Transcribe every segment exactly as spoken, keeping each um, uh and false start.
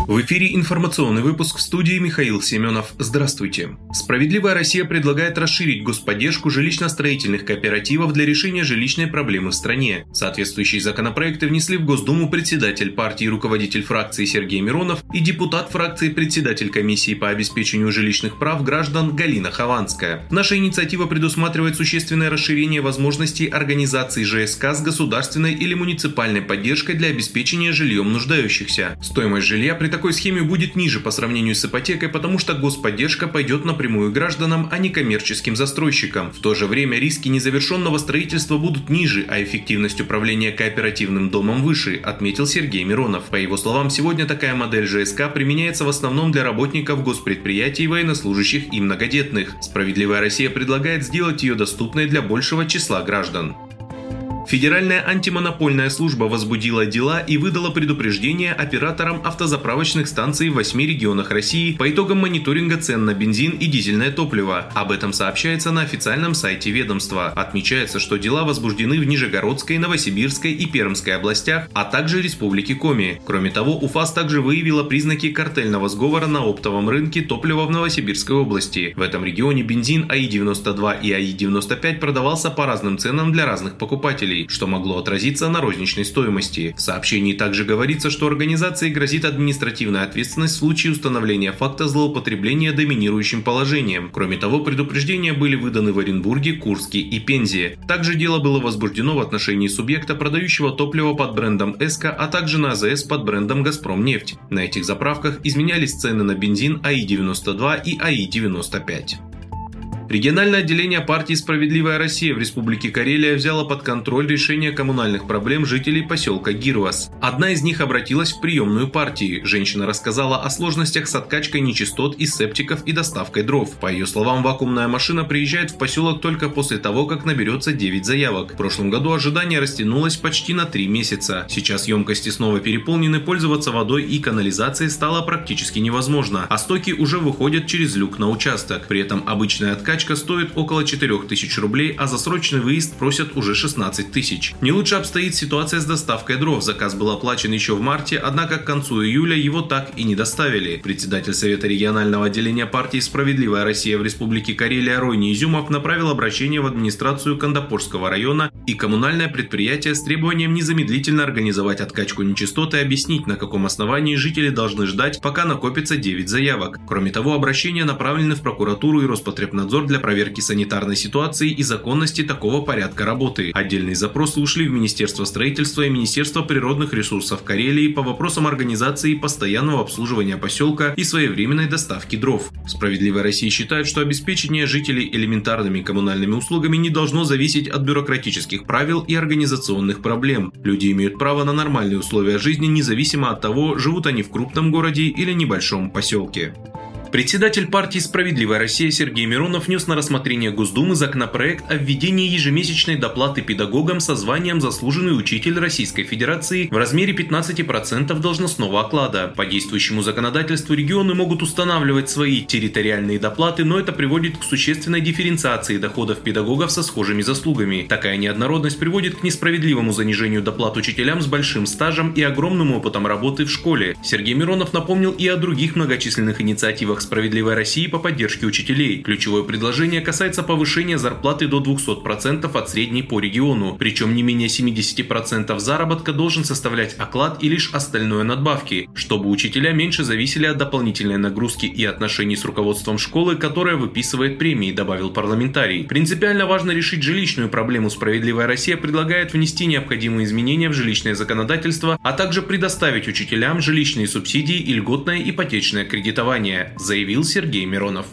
В эфире информационный выпуск, в студии Михаил Семенов. Здравствуйте. «Справедливая Россия» предлагает расширить господдержку жилищно-строительных кооперативов для решения жилищной проблемы в стране. Соответствующие законопроекты внесли в Госдуму председатель партии и руководитель фракции Сергей Миронов и депутат фракции председатель комиссии по обеспечению жилищных прав граждан Галина Хованская. Наша инициатива предусматривает существенное расширение возможностей организации ЖСК с государственной или муниципальной поддержкой для обеспечения жильем нуждающихся. Стоимость жилья при такой схеме будет ниже по сравнению с ипотекой, потому что господдержка пойдет напрямую гражданам, а не коммерческим застройщикам. В то же время риски незавершенного строительства будут ниже, а эффективность управления кооперативным домом выше, отметил Сергей Миронов. По его словам, сегодня такая модель ЖСК применяется в основном для работников госпредприятий, военнослужащих и многодетных. «Справедливая Россия» предлагает сделать ее доступной для большего числа граждан. Федеральная антимонопольная служба возбудила дела и выдала предупреждение операторам автозаправочных станций в восьми регионах России по итогам мониторинга цен на бензин и дизельное топливо. Об этом сообщается на официальном сайте ведомства. Отмечается, что дела возбуждены в Нижегородской, Новосибирской и Пермской областях, а также Республике Коми. Кроме того, УФАС также выявила признаки картельного сговора на оптовом рынке топлива в Новосибирской области. В этом регионе бензин АИ девяносто два и АИ девяносто пять продавался по разным ценам для разных покупателей, что могло отразиться на розничной стоимости. В сообщении также говорится, что организации грозит административная ответственность в случае установления факта злоупотребления доминирующим положением. Кроме того, предупреждения были выданы в Оренбурге, Курске и Пензе. Также дело было возбуждено в отношении субъекта, продающего топливо под брендом «Эска», а также на АЗС под брендом «Газпромнефть». На этих заправках изменялись цены на бензин АИ девяносто два и АИ девяносто пять. Региональное отделение партии «Справедливая Россия» в Республике Карелия взяло под контроль решение коммунальных проблем жителей поселка Гирвас. Одна из них обратилась в приемную партии. Женщина рассказала о сложностях с откачкой нечистот из септиков и доставкой дров. По ее словам, вакуумная машина приезжает в поселок только после того, как наберется девять заявок. В прошлом году ожидание растянулось почти на три месяца. Сейчас емкости снова переполнены, пользоваться водой и канализацией стало практически невозможно, а стоки уже выходят через люк на участок. При этом обычная откачка стоит около четырех тысяч рублей, а за срочный выезд просят уже шестнадцать тысяч. Не лучше обстоит ситуация с доставкой дров. Заказ был оплачен еще в марте, однако к концу июля его так и не доставили. Председатель Совета регионального отделения партии «Справедливая Россия» в Республике Карелия Ройни Изюмов направил обращение в администрацию Кандапорского района и коммунальное предприятие с требованием незамедлительно организовать откачку нечистот и объяснить, на каком основании жители должны ждать, пока накопится девять заявок. Кроме того, обращения направлены в прокуратуру и Роспотребнадзор для проверки санитарной ситуации и законности такого порядка работы. Отдельные запросы ушли в Министерство строительства и Министерство природных ресурсов Карелии по вопросам организации постоянного обслуживания поселка и своевременной доставки дров. «Справедливая Россия» считает, что обеспечение жителей элементарными коммунальными услугами не должно зависеть от бюрократических правил и организационных проблем. Люди имеют право на нормальные условия жизни, независимо от того, живут они в крупном городе или небольшом поселке. Председатель партии «Справедливая Россия» Сергей Миронов внес на рассмотрение Госдумы законопроект о введении ежемесячной доплаты педагогам со званием «Заслуженный учитель Российской Федерации» в размере пятнадцати процентов должностного оклада. По действующему законодательству регионы могут устанавливать свои территориальные доплаты, но это приводит к существенной дифференциации доходов педагогов со схожими заслугами. Такая неоднородность приводит к несправедливому занижению доплат учителям с большим стажем и огромным опытом работы в школе. Сергей Миронов напомнил и о других многочисленных инициативах «Справедливой России» по поддержке учителей. Ключевое предложение касается повышения зарплаты до двухсот процентов от средней по региону. Причем не менее семидесяти процентов заработка должен составлять оклад и лишь остальное надбавки, чтобы учителя меньше зависели от дополнительной нагрузки и отношений с руководством школы, которая выписывает премии, добавил парламентарий. Принципиально важно решить жилищную проблему. «Справедливая Россия» предлагает внести необходимые изменения в жилищное законодательство, а также предоставить учителям жилищные субсидии и льготное ипотечное кредитование, заявил Сергей Миронов.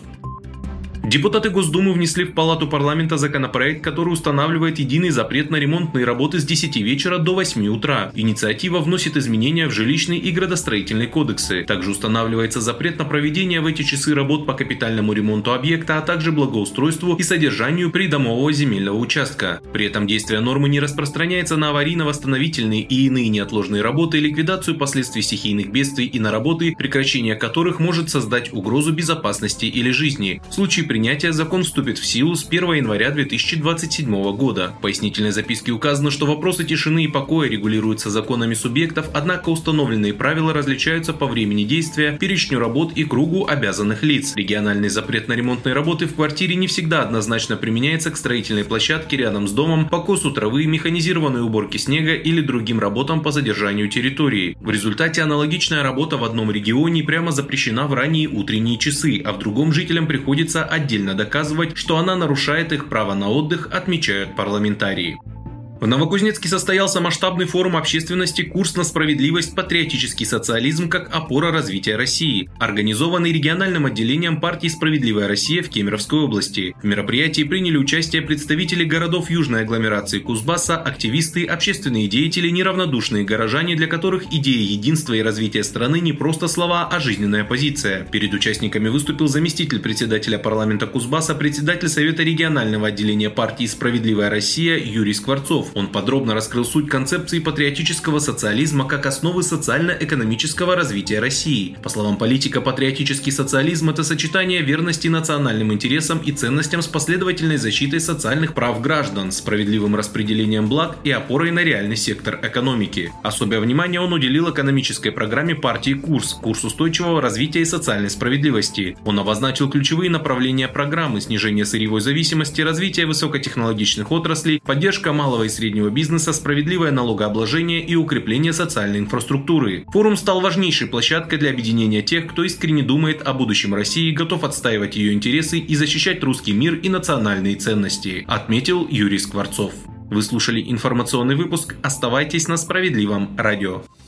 Депутаты Госдумы внесли в Палату парламента законопроект, который устанавливает единый запрет на ремонтные работы с десяти вечера до восьми утра. Инициатива вносит изменения в жилищный и градостроительный кодексы. Также устанавливается запрет на проведение в эти часы работ по капитальному ремонту объекта, а также благоустройству и содержанию придомового земельного участка. При этом действие нормы не распространяется на аварийно-восстановительные и иные неотложные работы, ликвидацию последствий стихийных бедствий и на работы, прекращение которых может создать угрозу безопасности или жизни. В случае принятия принятия закон вступит в силу с первого января две тысячи двадцать седьмого года. В пояснительной записке указано, что вопросы тишины и покоя регулируются законами субъектов, однако установленные правила различаются по времени действия, перечню работ и кругу обязанных лиц. Региональный запрет на ремонтные работы в квартире не всегда однозначно применяется к строительной площадке рядом с домом, по косу травы, механизированной уборке снега или другим работам по задержанию территории. В результате аналогичная работа в одном регионе прямо запрещена в ранние утренние часы, а в другом жителям приходится отдельно доказывать, что она нарушает их право на отдых, отмечают парламентарии. В Новокузнецке состоялся масштабный форум общественности «Курс на справедливость. Патриотический социализм как опора развития России», организованный региональным отделением партии «Справедливая Россия» в Кемеровской области. В мероприятии приняли участие представители городов южной агломерации Кузбасса, активисты, общественные деятели, неравнодушные горожане, для которых идея единства и развития страны не просто слова, а жизненная позиция. Перед участниками выступил заместитель председателя парламента Кузбасса, председатель Совета регионального отделения партии «Справедливая Россия» Юрий Скворцов. Он подробно раскрыл суть концепции патриотического социализма как основы социально-экономического развития России. По словам политика, патриотический социализм – это сочетание верности национальным интересам и ценностям с последовательной защитой социальных прав граждан, справедливым распределением благ и опорой на реальный сектор экономики. Особое внимание он уделил экономической программе партии «Курс» – курс устойчивого развития и социальной справедливости. Он обозначил ключевые направления программы: снижение сырьевой зависимости, развитие высокотехнологичных отраслей, поддержка малого и среднего бизнеса, справедливое налогообложение и укрепление социальной инфраструктуры. Форум стал важнейшей площадкой для объединения тех, кто искренне думает о будущем России, готов отстаивать ее интересы и защищать русский мир и национальные ценности, отметил Юрий Скворцов. Вы слушали информационный выпуск. Оставайтесь на Справедливом радио.